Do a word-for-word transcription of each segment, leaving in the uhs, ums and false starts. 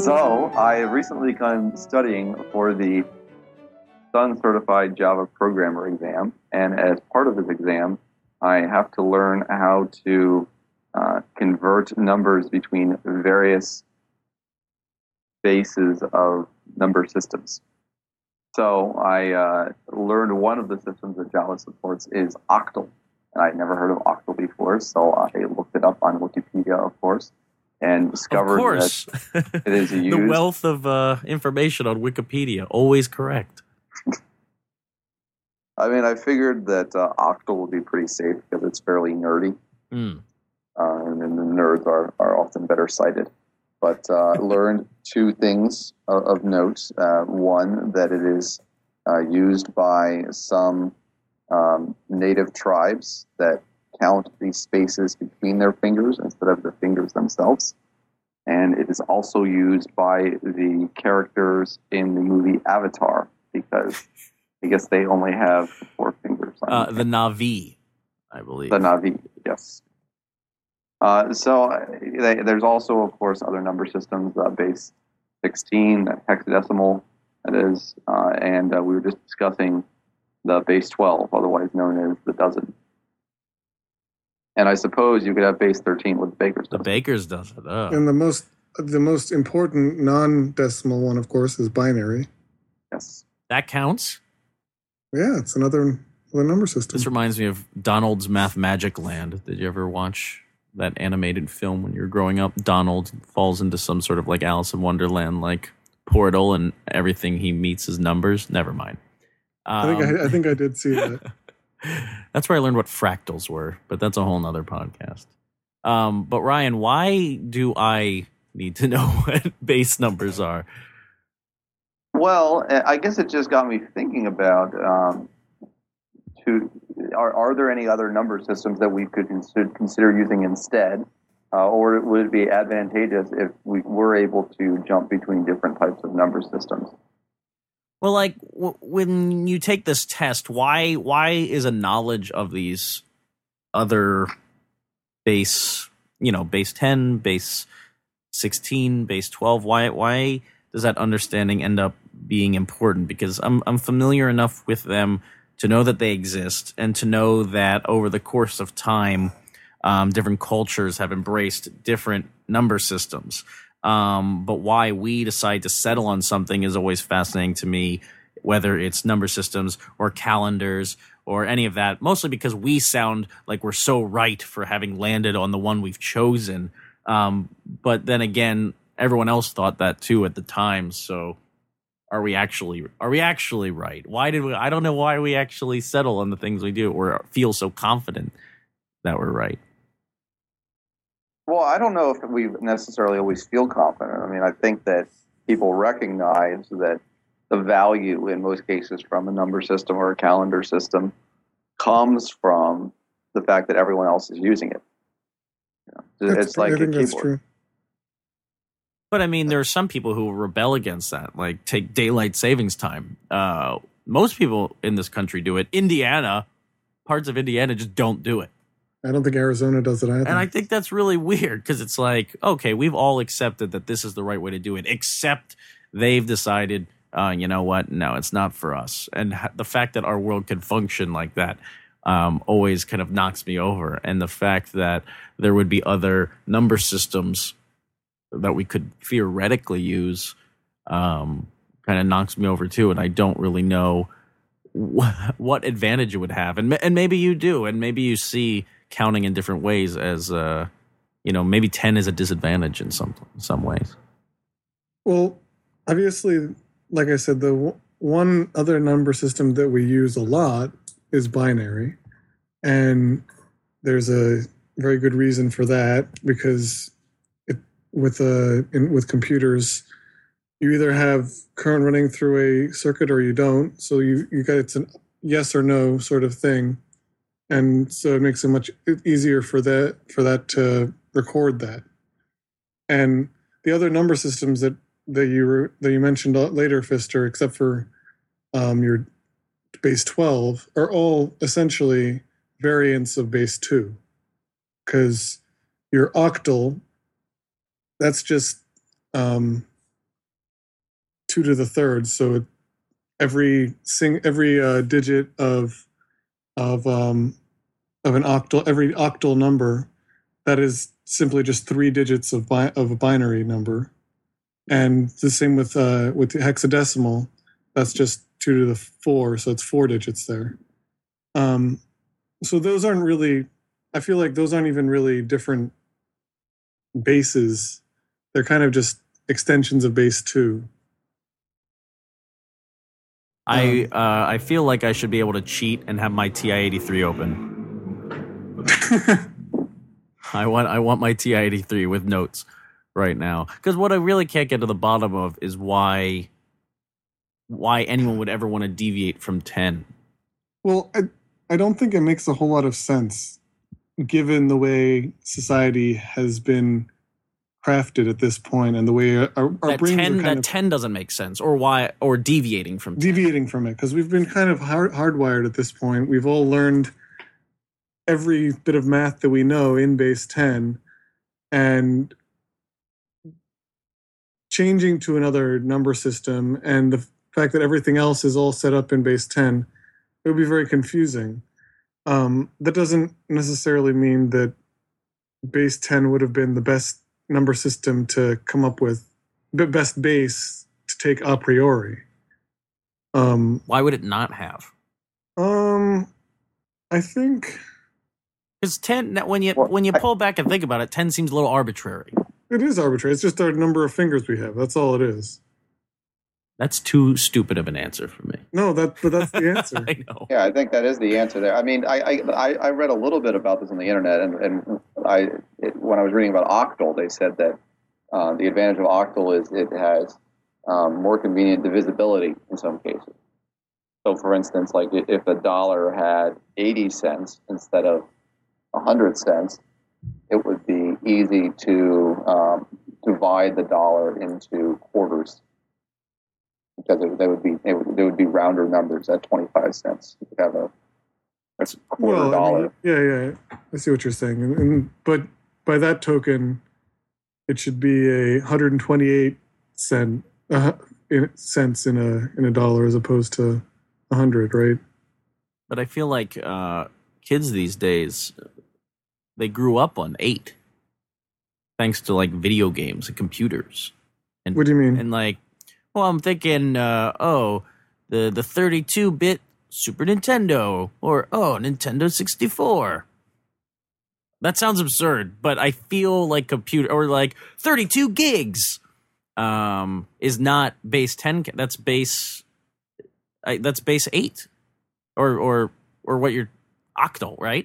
So, I recently come studying for the Sun Certified Java Programmer exam, and as part of this exam, I have to learn how to uh, convert numbers between various bases of number systems. So, I uh, learned one of the systems that Java supports is octal, and I'd never heard of octal before, so I looked it up on Wikipedia, of course. And discovered of course. that it is used. The wealth of uh, information on Wikipedia, always correct. I mean, I figured that uh, octal would be pretty safe because it's fairly nerdy. Mm. Uh, and then the nerds are, are often better cited. But uh, learned two things of, of note. Uh, one, that it is uh, used by some um, native tribes that count the spaces between their fingers instead of the fingers themselves. And it is also used by the characters in the movie Avatar, because I guess they only have four fingers. Uh, the Na'vi, I believe. The Na'vi, yes. Uh, so they, there's also, of course, other number systems, uh, base sixteen, hexadecimal, that is, uh, and uh, we were just discussing the base twelve, otherwise known as the dozen. And I suppose you could have base thirteen with the baker's dozen. The baker's dozen. Oh. And the most the most important non-decimal one, of course, is binary. Yes. That counts? Yeah, it's another, another number system. This reminds me of Donald's Math Magic Land. Did you ever watch that animated film when you were growing up? Donald falls into some sort of like Alice in Wonderland like portal, and everything he meets is numbers. Never mind. Um, I think I, I think I did see that. That's where I learned what fractals were, but that's a whole nother podcast. Um, but Ryan, why do I need to know what base numbers are? Well, I guess it just got me thinking about um, to are, are there any other number systems that we could consider using instead? Uh, or would it be advantageous if we were able to jump between different types of number systems? Well, like w- when you take this test, why why is a knowledge of these other base, you know, base ten, base sixteen, base twelve, why why does that understanding end up being important? Because I'm I'm familiar enough with them to know that they exist, and to know that over the course of time, um, different cultures have embraced different number systems. Um, but why we decide to settle on something is always fascinating to me, whether it's number systems or calendars or any of that, mostly because we sound like we're so right for having landed on the one we've chosen. Um, but then again, everyone else thought that too at the time. So are we actually, are we actually right? Why did we, I don't know why we actually settle on the things we do or feel so confident that we're right. Well, I don't know if we necessarily always feel confident. I mean, I think that people recognize that the value in most cases from a number system or a calendar system comes from the fact that everyone else is using it. You know, it's like I think a that's keyboard. true. But I mean, there are some people who rebel against that, like take daylight savings time. Uh, most people in this country do it. Indiana, parts of Indiana just don't do it. I don't think Arizona does it either. And I think that's really weird because it's like, okay, we've all accepted that this is the right way to do it, except they've decided, uh, you know what? No, it's not for us. And ha- the fact that our world can function like that um, always kind of knocks me over. And the fact that there would be other number systems that we could theoretically use um, kind of knocks me over too. And I don't really know wh- what advantage it would have. And, and maybe you do. And maybe you see counting in different ways as, uh, you know, maybe ten is a disadvantage in some some ways. Well, obviously, like I said, the w- one other number system that we use a lot is binary. And there's a very good reason for that, because it, with uh, in, with computers, you either have current running through a circuit or you don't. So you, you got it's a yes or no sort of thing. And so it makes it much easier for that for that to record that. And the other number systems that, that you were, that you mentioned later, Pfister, except for um, your base twelve, are all essentially variants of base two. Because your octal, that's just um, two to the third. So it, every sing every uh, digit of of um, of an octal, every octal number, that is simply just three digits of bi- of a binary number, and the same with uh, with hexadecimal. That's just two to the four, so it's four digits there. Um, so those aren't really. I feel like those aren't even really different bases. They're kind of just extensions of base two. I Um, uh, I feel like I should be able to cheat and have my T I eighty-three open. I want I want my T I eighty-three with notes right now, because what I really can't get to the bottom of is why why anyone would ever want to deviate from ten. Well, I I don't think it makes a whole lot of sense, given the way society has been crafted at this point and the way our, our That brains ten are kind that of ten doesn't make sense, or why or deviating from ten. deviating from it, because we've been kind of hard, hardwired at this point. We've all learned every bit of math that we know in base ten, and changing to another number system and the fact that everything else is all set up in base ten, it would be very confusing. Um, that doesn't necessarily mean that base ten would have been the best number system to come up with, the best base to take a priori. Um, Why would it not have? um, I think Because ten, when you Well, when you I- pull back and think about it, ten seems a little arbitrary. it is arbitrary. It's just our number of fingers we have. That's all it is. That's too stupid of an answer for me. No, that but that's the answer. I know. Yeah, I think that is the answer there. I mean, I I, I read a little bit about this on the internet, and, and I it, when I was reading about Octal, they said that uh, the advantage of Octal is it has um, more convenient divisibility in some cases. So, for instance, like if a dollar had eighty cents instead of one hundred cents, it would be easy to um, divide the dollar into quarters, because it, they would be they would, they would be rounder numbers at twenty-five cents. You could have a, a quarter Well, I dollar. mean, yeah, yeah, I see what you're saying, and, and but by that token, it should be a one hundred twenty-eight cent uh, in, cents in a in a dollar as opposed to a hundred, right? But I feel like uh, kids these days, they grew up on eight, thanks to like video games and computers. And, What do you mean? And like, well, I'm thinking, uh, oh, the the thirty-two bit Super Nintendo, or oh, Nintendo sixty-four. That sounds absurd, but I feel like computer or like thirty-two gigs um, is not base ten. That's base. I, that's base eight, or or or what you're octal, right?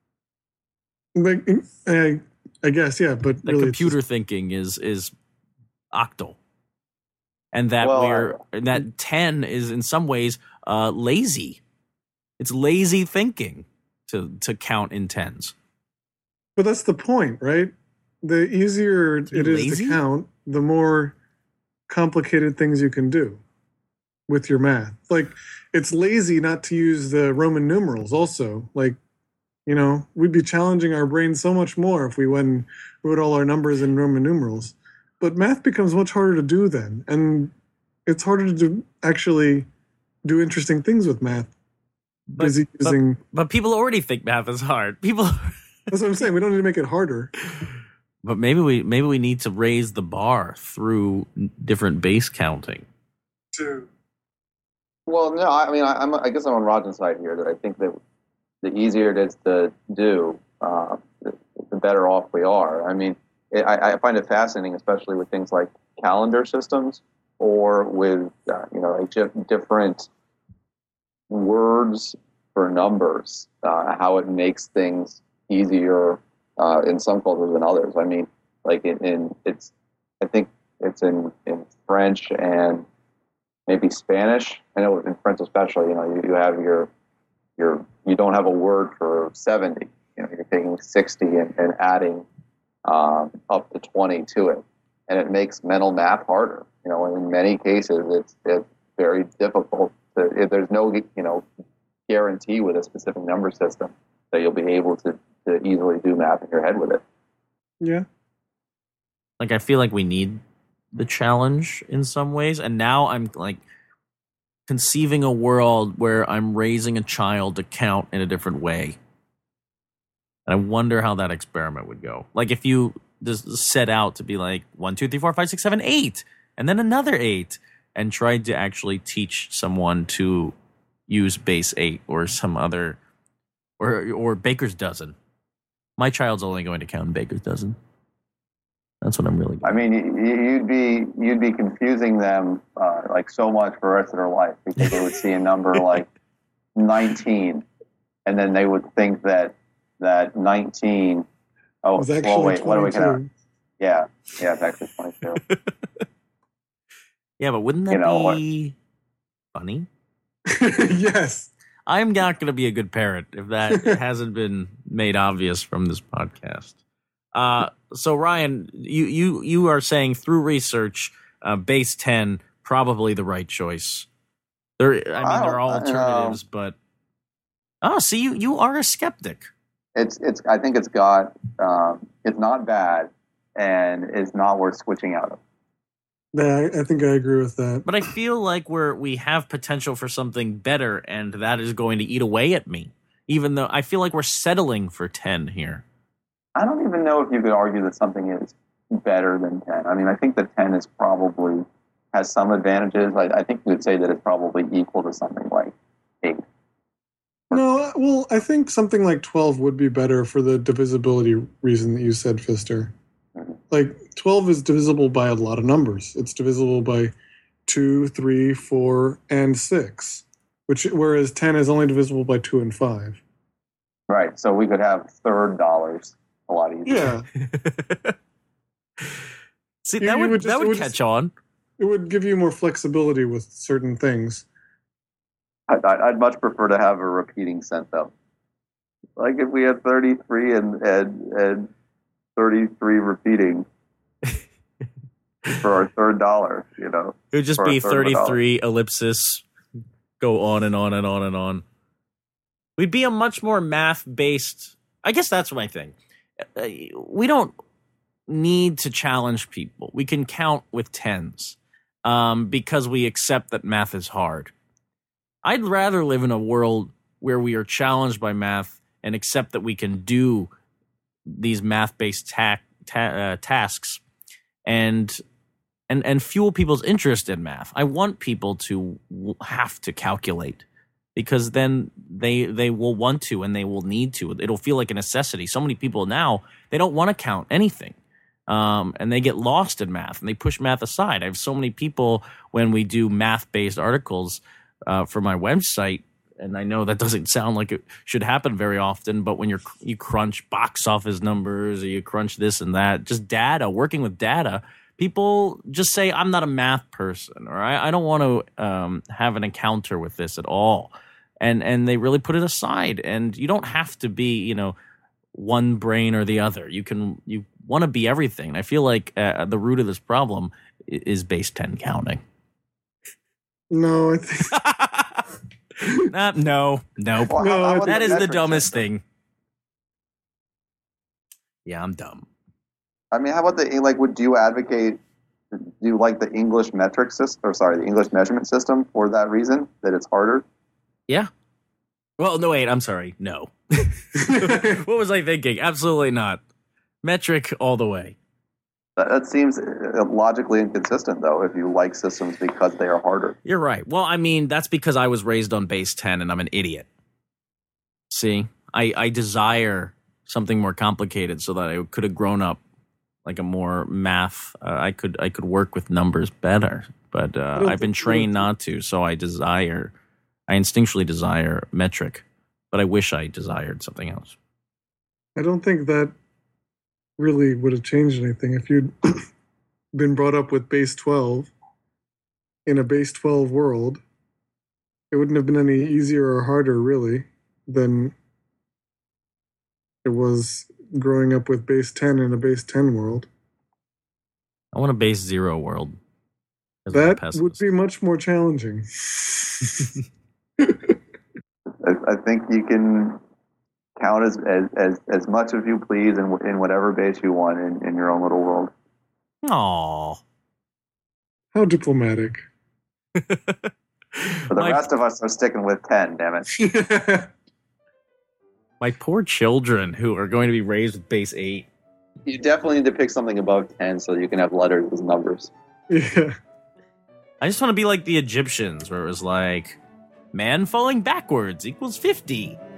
Like, I, I guess, yeah, but The really computer it's thinking is is octal, and that Well, we're and that ten is in some ways uh, lazy. It's lazy thinking to to count in tens. just, but that's the point, right? The easier be it is lazy? to count, the more complicated things you can do with your math. Like, it's lazy not to use the Roman numerals also. Like, you know, we'd be challenging our brains so much more if we went and wrote all our numbers in Roman numerals. But math becomes much harder to do then. And it's harder to do, actually do interesting things with math. But- Busy using, But people already think math is hard. People, that's what I'm saying. We don't need to make it harder. but maybe we maybe we need to raise the bar through different base counting. To Well, no, I mean, I, I'm, I guess I'm on Rajan's side here. That I think that the easier it is to do, uh, the, the better off we are. I mean, it, I, I find it fascinating, especially with things like calendar systems, or with uh, you know, like di- different words for numbers. Uh, how it makes things easier uh, in some cultures than others. I mean, like in, in it's, I think it's in in French and maybe Spanish. I know in French especially, you know, you, you have your your you don't have a word for seventy. You know, you're taking sixty and, and adding um, up to twenty to it, and it makes mental math harder. You know, and in many cases, it's it's very difficult. To, if there's no you know guarantee with a specific number system that you'll be able to, to easily do math in your head with it. yeah. Like I feel like we need the challenge in some ways, and now I'm like conceiving a world where I'm raising a child to count in a different way. And I wonder how that experiment would go. Like if you just set out to be like one, two, three, four, five, six, seven, eight, and then another eight, and tried to actually teach someone to use base eight or some other, or or baker's dozen. My child's only going to count in baker's dozen. That's what I'm really. I mean, you'd be you'd be confusing them uh, like so much for the rest of their life, because they would see a number like nineteen, and then they would think that that nineteen. Oh, It was actually well, wait, what are we twenty-two. gonna? Yeah, yeah, it's actually twenty-two. Yeah, but wouldn't that You know, be funny? Yes. I'm not going to be a good parent if that hasn't been made obvious from this podcast. Uh, so Ryan, you, you, you are saying through research, uh, base ten, probably the right choice. There, I mean, I there are don't- alternatives, but oh, see, you, you are a skeptic. It's it's. I think it's got. Um, it's not bad, and it's not worth switching out of. Yeah, I I think I agree with that. But I feel like we're we have potential for something better, and that is going to eat away at me. Even though I feel like we're settling for ten here. I don't even know if you could argue that something is better than ten. I mean, I think that ten is probably has some advantages. I, I think you would say that it's probably equal to something like eight. No, well, I think something like twelve would be better for the divisibility reason that you said, Fister. Mhm. Like, twelve is divisible by a lot of numbers. It's divisible by two, three, four, and six, which whereas ten is only divisible by two and five. Right. So we could have third dollars a lot easier. Yeah, See, You- that you would, would just- that it would would catch just- on. it would give you more flexibility with certain things. I'd, I'd much prefer to have a repeating cent, though. Like if we had thirty-three and and, and thirty-three repeating for our third dollar, you know. It would just for a be third of a dollar. thirty-three ellipsis, go on and on and on and on. We'd be a much more math-based... I guess that's my thing. Uh, We don't need to challenge people. We can count with tens um, because we accept that math is hard. I'd rather live in a world where we are challenged by math and accept that we can do these math-based ta- ta- uh, tasks and and and fuel people's interest in math. I want people to w- have to calculate because then they they will want to and they will need to. It'll feel like a necessity. So many people now, they don't want to count anything. Um, and they get lost in math and they push math aside. I have so many people when we do math-based articles uh, for my website, and I know that doesn't sound like it should happen very often, but when you're you crunch box office numbers or you crunch this and that, just data, working with data, people just say, I'm not a math person, or I, I don't want to um, have an encounter with this at all. And and they really put it aside. And you don't have to be, you know, one brain or the other. You can you want to be everything. I feel like uh, the root of this problem i- is base ten counting. No, I think Uh, no, no. Well, No, about That is the metric dumbest system? thing. Yeah, I'm dumb. I mean, how about the like? Would you advocate? Do you like the English metric system, or sorry, the English measurement system for that reason that it's harder? Yeah. Well, no, wait, I'm sorry. No. What was I thinking? Absolutely not. Metric all the way. That, that seems uh, logically inconsistent, though. If you like systems because they are harder, You're right. Well, I mean, that's because I was raised on base ten and I'm an idiot. See, I, I desire something more complicated so that I could have grown up like a more math. Uh, I could I could work with numbers better, but uh, don't I've been think- trained not to. So I desire, I instinctually desire metric, but I wish I desired something else. I don't think that really would have changed anything if you'd been brought up with base twelve in a base twelve world. It wouldn't have been any easier or harder, really, than it was growing up with base ten in a base ten world. I want a base zero world. as a That pessimist. would be much more challenging. I, I think you can count as as, as, as much as you please in, in whatever base you want in, in your own little world. Aw. How diplomatic. For the My- rest of us are sticking with ten, damn it. My poor children who are going to be raised with base eight. You definitely need to pick something above ten so you can have letters as numbers. Yeah. I just want to be like the Egyptians, where it was like, man falling backwards equals fifty.